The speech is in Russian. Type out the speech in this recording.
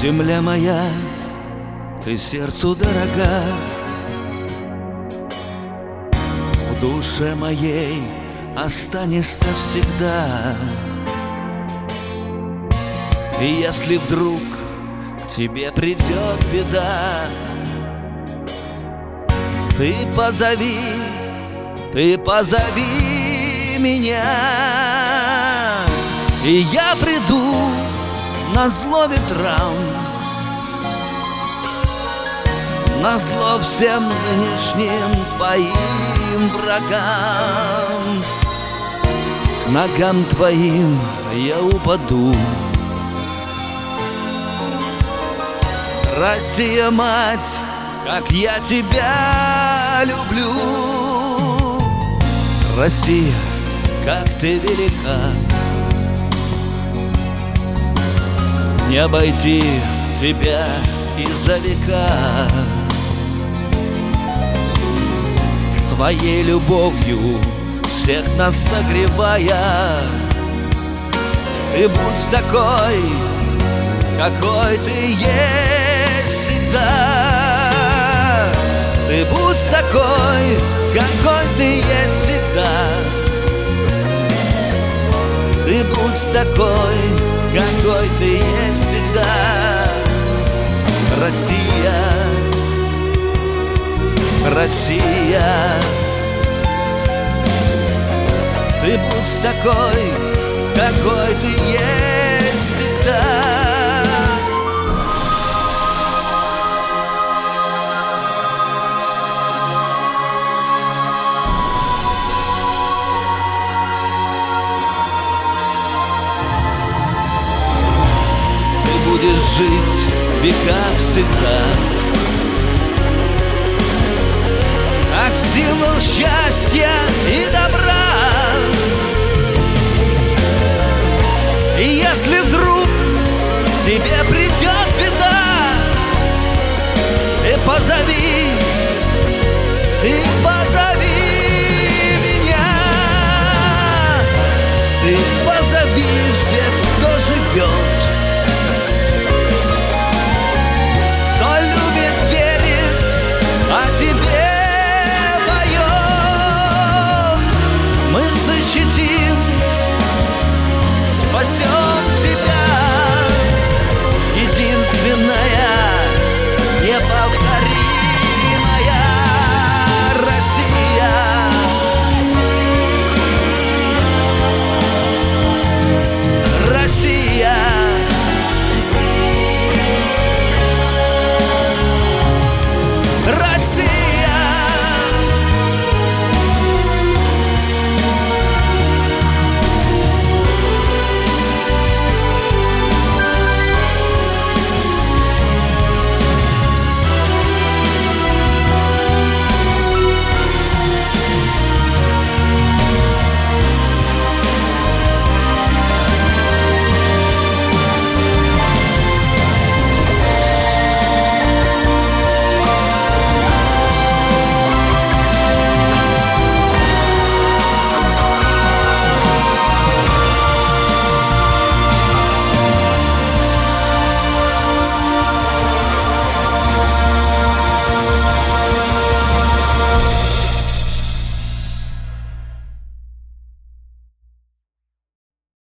Земля моя, ты сердцу дорога, в душе моей останешься всегда. И если вдруг к тебе придет беда, ты позови меня, и я приду назло ветрам, назло всем нынешним твоим врагам. К ногам твоим я упаду. Россия, мать, как я тебя люблю. Россия, как ты велика. Не обойти тебя и за века. Своей любовью всех нас согревая, и будь такой, какой ты есть всегда. Ты будь такой, какой ты есть всегда. Ты будь такой, какой ты есть всегда. Россия, Россия, ты будь такой, какой ты есть всегда. Будешь жить в веках всегда, как символ счастья и добра.